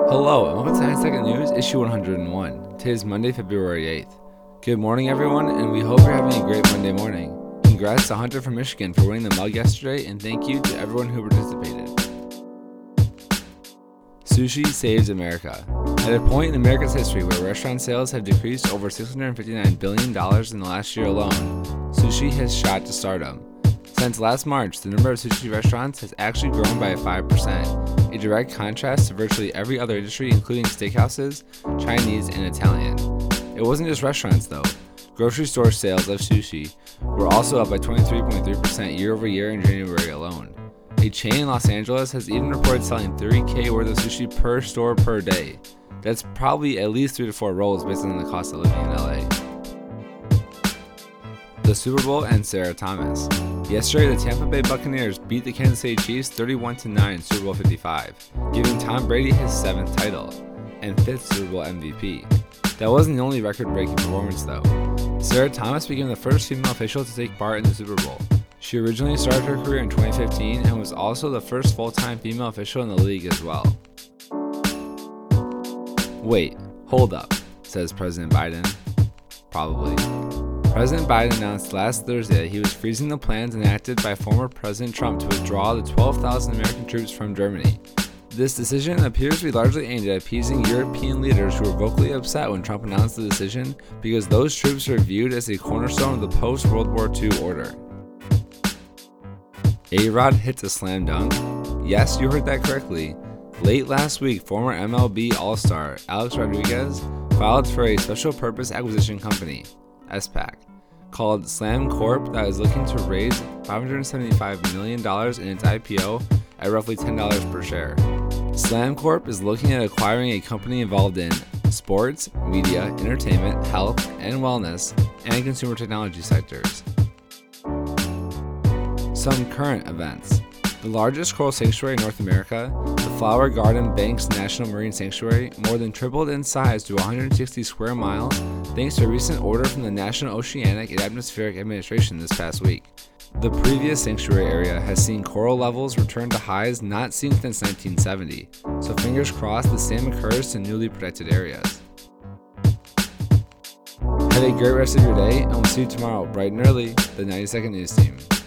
Hello, and welcome to 9 Second News, issue 101. Today is Monday, February 8th. Good morning, everyone, and we hope you're having a great Monday morning. Congrats to Hunter from Michigan for winning the mug yesterday, and thank you to everyone who participated. Sushi saves America. At a point in America's history where restaurant sales have decreased over $659 billion in the last year alone, sushi has shot to stardom. Since last March, the number of sushi restaurants has actually grown by 5%, a direct contrast to virtually every other industry including steakhouses, Chinese, and Italian. It wasn't just restaurants though. Grocery store sales of sushi were also up by 23.3% year over year in January alone. A chain in Los Angeles has even reported selling $30,000 worth of sushi per store per day. That's probably at least 3 to 4 rolls based on the cost of living in LA. The Super Bowl and Sarah Thomas. Yesterday, the Tampa Bay Buccaneers beat the Kansas City Chiefs 31-9 in Super Bowl 55, giving Tom Brady his 7th title and 5th Super Bowl MVP. That wasn't the only record-breaking performance though. Sarah Thomas became the first female official to take part in the Super Bowl. She originally started her career in 2015 and was also the first full-time female official in the league as well. Wait, hold up, says President Biden. Probably. President Biden announced last Thursday that he was freezing the plans enacted by former President Trump to withdraw the 12,000 American troops from Germany. This decision appears to be largely aimed at appeasing European leaders who were vocally upset when Trump announced the decision because those troops are viewed as a cornerstone of the post-World War II order. A-Rod hits a slam dunk? Yes, you heard that correctly. Late last week, former MLB All-Star Alex Rodriguez filed for a special purpose acquisition company, SPAC, called Slam Corp that is looking to raise $575 million in its IPO at roughly $10 per share. Slam Corp is looking at acquiring a company involved in sports, media, entertainment, health and wellness, and consumer technology sectors. Some current events. The largest coral sanctuary in North America, the Flower Garden Banks National Marine Sanctuary, more than tripled in size to 160 square miles thanks to a recent order from the National Oceanic and Atmospheric Administration this past week. The previous sanctuary area has seen coral levels return to highs not seen since 1970, so fingers crossed the same occurs to newly protected areas. Have a great rest of your day, and we'll see you tomorrow bright and early, the 90 Second News Team.